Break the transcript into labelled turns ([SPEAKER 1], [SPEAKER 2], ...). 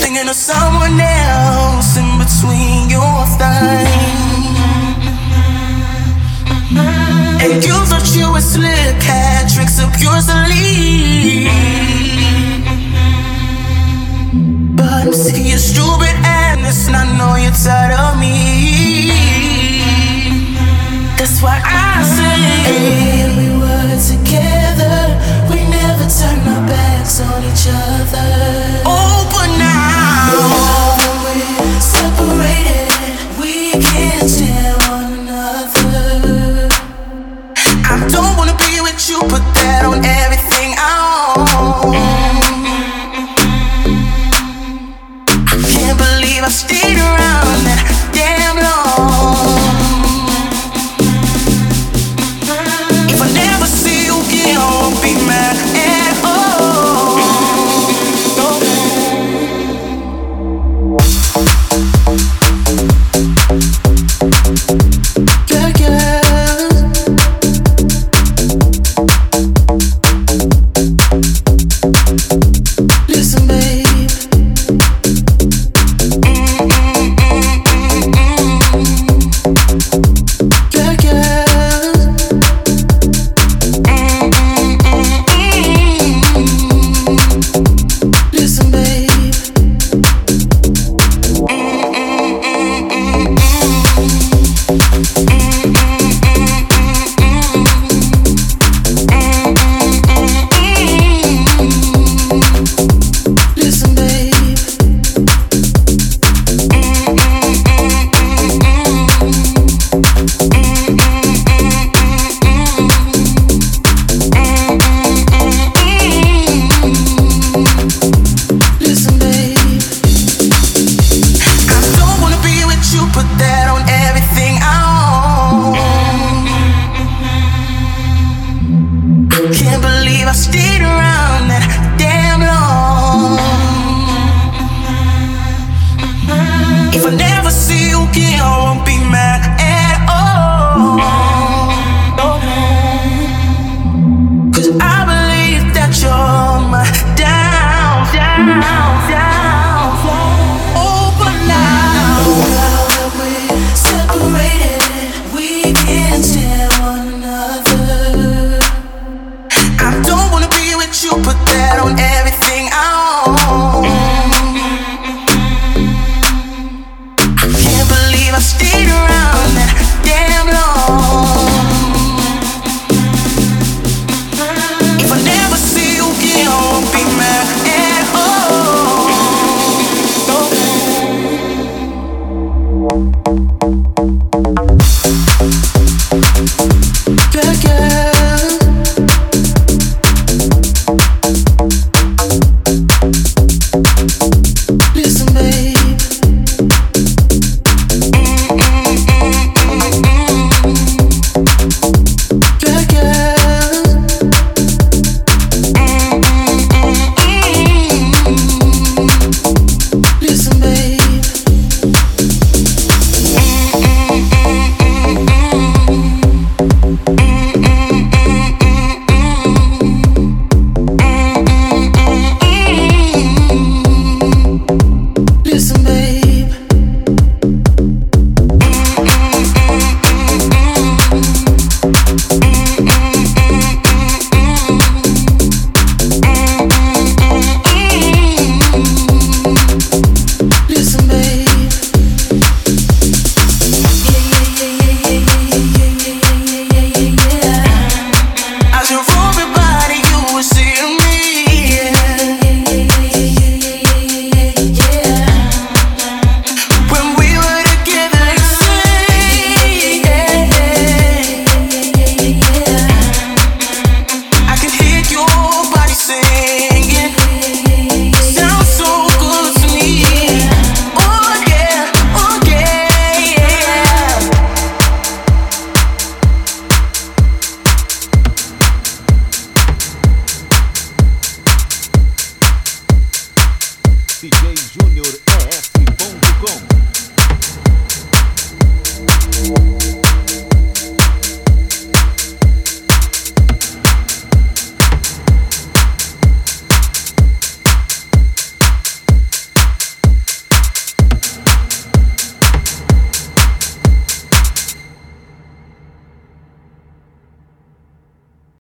[SPEAKER 1] thinking of someone else in between your thighs. And you thought you were slick, had tricks up your sleeve. But I'm sick of your stupid ass, and I know you're tired of me. That's why I say we were together, we never turned our backs on each other. Oh, but now we're separated, we can't stand one another. I don't wanna be with you, put that on everything I own. I can't believe I stayed around that damn long. If I never see you again, I won't be mad at all. Yeah, yeah. Listen, babe. Yeah, yeah. Listen, babe. Listen, babe. Listen, babe. I don't wanna be with you, put that on everything I own. I can't believe I stayed around that damn long. If I never see you again, I won't be mad at all. 'Cause I believe that you're my down. Oh, but now that we're separated, we can't stand one another. I don't wanna be with you, put that on everything I own. I can't believe I stayed around that damn long. If I never see you again, I won't be mad at all. Yeah, yeah. Listen, babe. Yeah, yeah. Listen, babe. Listen, babe. Listen, babe. As you roll me body, you will see me. When we were together, you say, I can hear your body singing. Sounds so good to me. Oh yeah, oh yeah, yeah.
[SPEAKER 2] DJ Júnior